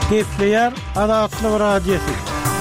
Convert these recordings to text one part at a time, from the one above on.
Kepler Adatlı Radyosu.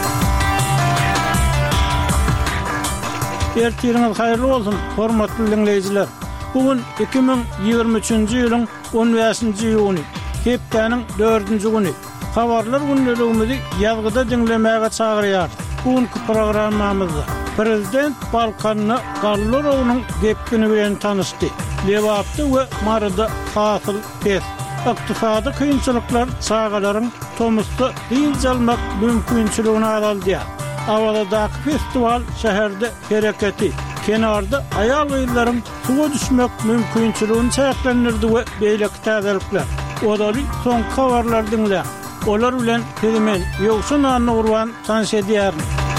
Ertiriniz hayırlı olsun, hormatly dinleyijiler. Bugün 2023-nji ýylyň 15-nji ýuny, hepdeniň 4-nji güni. Habarlar günlerimizi ýazgyda dinlemäge çagyrýar. Bugünkü programmamyzda Prezident Balkanyny Garlarowynyň gepkini bilen tanışdy. Lewapda we Marada hasyl pes. Iqtisady kynçylyklar çağalaryň tomusda ýyjalmak mümkinçiligini araldyar. Awaladaky festival şäherde hereketi, kenarda aýal gyýlaryň suwa düşmek mümkinçiligini çäklendirdi we beýleki täzelikler. Odaly soň habarlar dinle. Olar bilen hemen ýoksun anny urwan tanış edýär.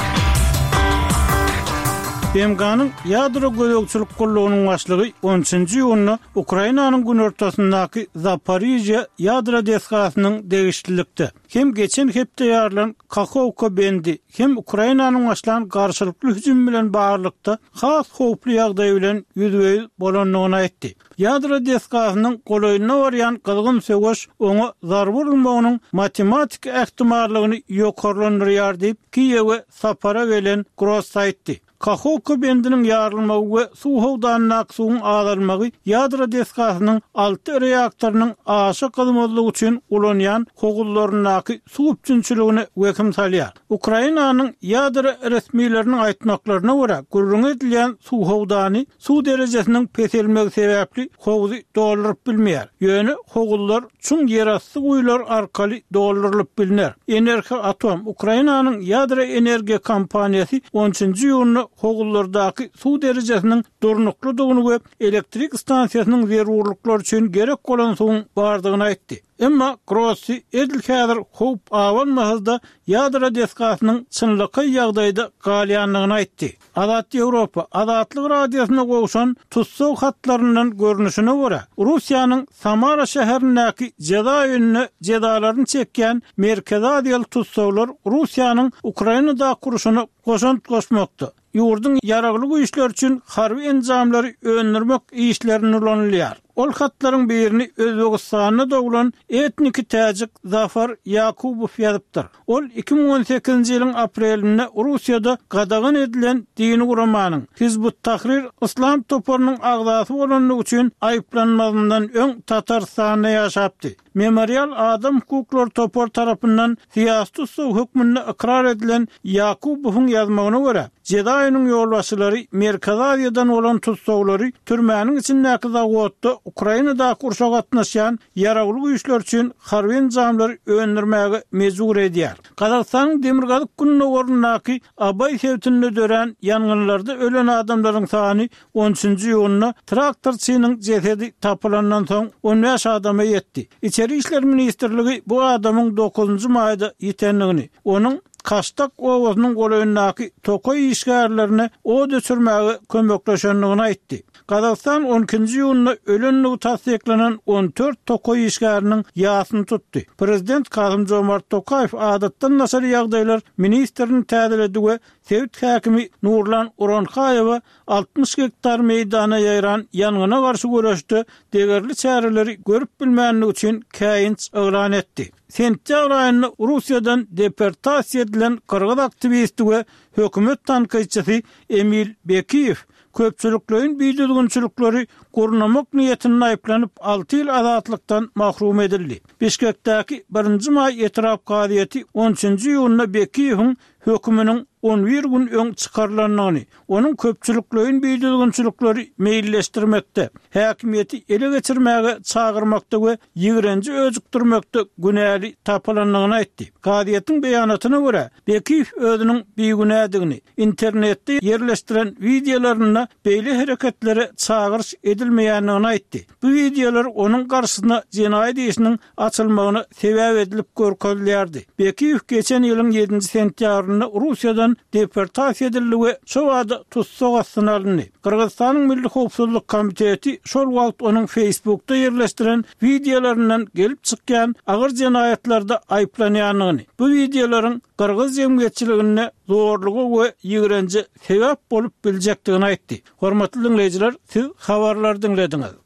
BMG'nın ýadro gözegçilik gollugynyň başlygy 10-njy ýylyny Ukrainanyň gün ortasyndaky Zaporizhia ýadro deskasynyň degişlilikde. Hem geçen hepde ýarlan Kakhovka bendi, hem Ukrainanyň başlan garşylykly hüjüm bilen baglykda has howply ýagdaý bilen ýüzbeýiz bolanlygyny aýtdy. Ýadro deskasynyň golaýyna barýan kızgyn söwüş oňa zar bolmagynyň matematik ähtimallygyny ýokarlandyrýar diýip Kiýewe sapara gelen Gross aýtdy. Kakhovka bendiniň ýarylmagy we suw howdanyň suwuň agdarmagy ýadro deskasynyň 6 reaktorynyň aşy kızmazlygy üçin ulanýan howgullarynyň suw üçinçiligine wekim salýar. Ukrainanyň ýadro resmiýetleriniň aýtmaklaryna görä, gurrun edilýän suw howdany suw derejesiniň peselmegi sebäpli howzy dolduryp bilmeýär. Ýöne howgullar çuň ýerasty guýlar arkaly doldurylyp bilinär. Energoatom Ukrainanyň ýadro energiýa kompaniýasy 10-njy ýylyny howgullardaky suw derejesiniň durnuklydygyny we elektrik stansiýasynyň zerurluklar üçin gerek bolan suwun bardygyny aýtdy. Emma Grossi edil häzir howp awanmazda ýadro deskasynyň çynlyky ýagdaýda galýanlygyny aýtdy. Azat Ýewropa Adatlyk radiosyna gowşan tutsaw hatlaryndan görnüşine görä, Russiýanyň Samara şäherindäki jeda ýönüne jedalaryny çekýän Merkezi Aziýaly tutsawlar Russiýanyň Ukrainada kuruşyny goşmakda. Ýurdun ýaragly güýçler üçin harby enjamlary öňürmek işlerini ulanylýar. Ol hatlaryň birini Özbegistanyna doglan etniki täjik Zafar Yakubow ýazypdyr. Ol 2018-nji ýylyň aprelinde Russiýada gadagyn edilen dini guramanyň Hizbut Tahrir İslam toporunyň agdasy bolanlygy üçin aýyplanmagyndan öň Tatarstanda ýaşapdy. Memorial Adam Hukuklary topor tarapyndan siýasy suw hökmünde ikrar edilen Yakubowyň ýazmagyna görä, Jedaýynyň ýolbaşçylary Merkezi Aziýadan bolan tutsawlary türmäniň içindäki zawodda Ukrainada kurşa gatnaşan ýaragly güýçler üçin harby enjamlary öňürmäge mejbur edýär. Kazakstanyň Demirgazyk gününe gorundaky Abay sewtinde dören ýangynlarda ölen adamlaryň sany 10-njy ýylyna traktorçynyň jesedi tapylandan soň 15 adama ýetdi. İçeri işler ministrligi bu adamyň 9-njy maýda ýetenligini, onuň Kaştak owazynyň golaýyndaky tokoy işgärlerine o düşürmäge kömekleşenligini aýtdy. Kazakistan 12-nji ýylyna ölenligi tasdiklanan 14 tokoy işgäriniň ýasyny tutdy. Prezident Kasym-Jomart Tokayew adatdan nasar ýagdaýlar ministrini täzeledi we Sewit häkimi Nurlan Uranhaýewa 60 hektar meýdana ýaýran ýangyna garşy görüşde degerli çäreleri görüp bilmänligi üçin käýinç elan etdi. Sentýabr aýynda Russiýadan deportasiýa edilen kyrgyz aktivisti we hökümet tanqidçisi Emil Bekiyev köpçülikleriň biýdilginçilikleri gornamak niýetinde aýplanyp 6 ýyl azatlykdan mahrum edildi. Bişkekdäki 1-nji maý etiraf gaziýeti 10-njy ýylyna Bekiyewiň höküminiň 11 gün öň çykarlanmagyny, onuň köpçülikleriň biýdilginçilikleri meýilleşdirmekde, häkimiýeti ele geçirmäge çagyrmakda we ýigrenji özükdirmekde günäli tapylanlygyny aýtdy. Gaziýetiň beýanatyna görä, Bekiyew özüniň biýgünädigini, internetde ýerleşdiren videolaryna beýle hereketlere çagyrş edilmeýänligini aýtdy. Bu videolar onuň garşysyna jenaýat işiniň açylmagyna sebäp edilip görkezilýärdi. Bekiyew geçen ýylyň 7-nji sentýabrynda Russiýadan deportasiýa edildi we şo wagtda tutsaw astyna alındy. Kyrgyzstanyň Milli Howpsuzlyk Komiteti şol wagt onuň Facebookda ýerleşdiren videolaryndan gelip çykýan agyr jenaýatlarda aýplanýanlygyny, bu videolaryň Kyrgyz jemgyýetçiligine zorlugy we ýigrenji sebäp bolup biljekdigini aýtdy. Hormatly dinleýijiler, siz habarlar dinlediňiz.